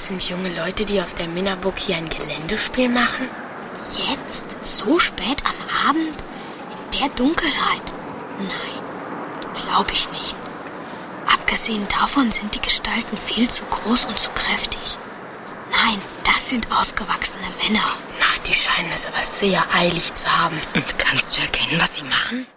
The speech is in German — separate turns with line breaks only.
Das sind junge Leute, die auf der Minnaburg hier ein Geländespiel machen?
Jetzt? So spät am Abend? In der Dunkelheit? Nein, glaube ich nicht. Abgesehen davon sind die Gestalten viel zu groß und zu kräftig. Nein, das sind ausgewachsene Männer.
Na, die scheinen es aber sehr eilig zu haben.
Und kannst du erkennen, was sie machen?